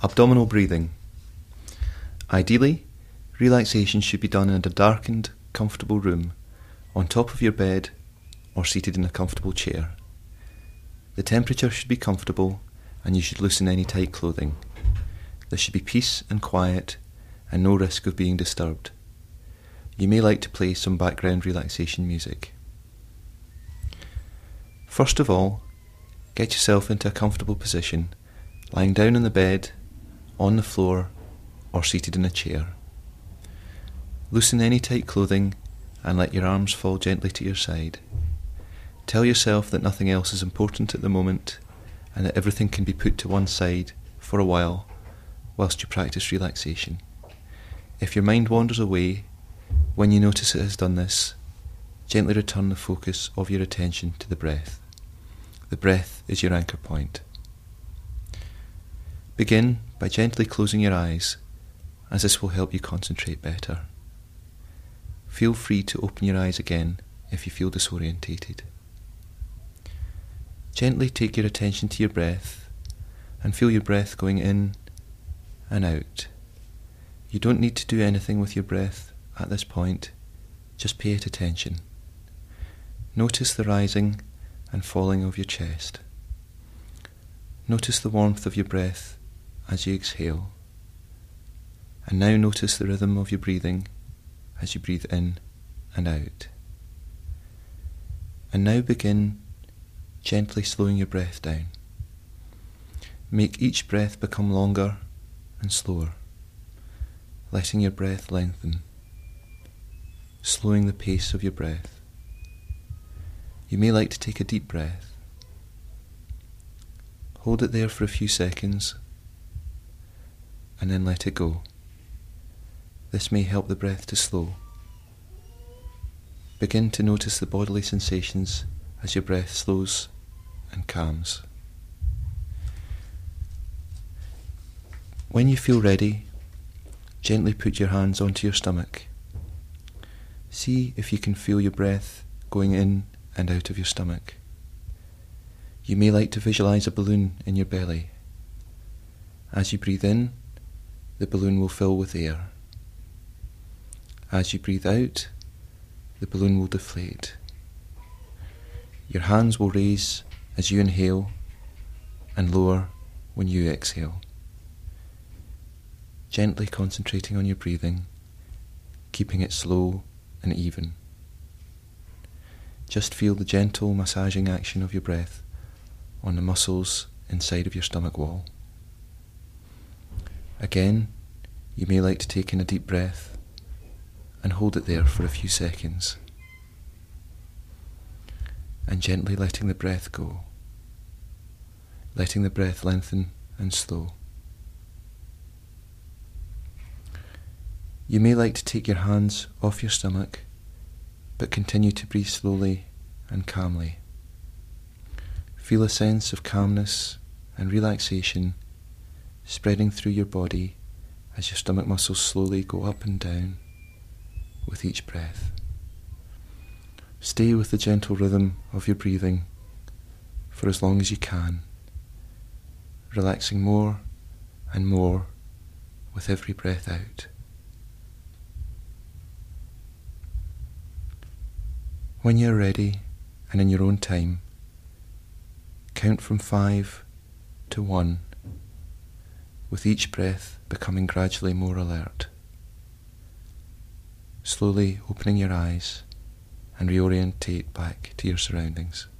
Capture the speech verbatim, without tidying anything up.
Abdominal breathing. Ideally, relaxation should be done in a darkened, comfortable room, on top of your bed or seated in a comfortable chair. The temperature should be comfortable and you should loosen any tight clothing. There should be peace and quiet and no risk of being disturbed. You may like to play some background relaxation music. First of all, get yourself into a comfortable position, lying down on the bed, on the floor, or seated in a chair. Loosen any tight clothing and let your arms fall gently to your side. Tell yourself that nothing else is important at the moment and that everything can be put to one side for a while whilst you practice relaxation. If your mind wanders away, when you notice it has done this, gently return the focus of your attention to the breath. The breath is your anchor point. Begin by gently closing your eyes, as this will help you concentrate better. Feel free to open your eyes again if you feel disorientated. Gently take your attention to your breath and feel your breath going in and out. You don't need to do anything with your breath at this point, just pay it attention. Notice the rising and falling of your chest. Notice the warmth of your breath as you exhale. And now notice the rhythm of your breathing as you breathe in and out. And now begin gently slowing your breath down. Make each breath become longer and slower, letting your breath lengthen, slowing the pace of your breath. You may like to take a deep breath. Hold it there for a few seconds and then let it go. This may help the breath to slow. Begin to notice the bodily sensations as your breath slows and calms. When you feel ready, gently put your hands onto your stomach. See if you can feel your breath going in and out of your stomach. You may like to visualize a balloon in your belly. As you breathe in, the balloon will fill with air. As you breathe out, the balloon will deflate. Your hands will raise as you inhale and lower when you exhale. Gently concentrating on your breathing, keeping it slow and even. Just feel the gentle massaging action of your breath on the muscles inside of your stomach wall. Again, you may like to take in a deep breath and hold it there for a few seconds. And gently letting the breath go, letting the breath lengthen and slow. You may like to take your hands off your stomach, but continue to breathe slowly and calmly. Feel a sense of calmness and relaxation spreading through your body as your stomach muscles slowly go up and down with each breath. Stay with the gentle rhythm of your breathing for as long as you can, relaxing more and more with every breath out. When you're ready and in your own time, count from five to one, with each breath becoming gradually more alert. Slowly opening your eyes and reorientate back to your surroundings.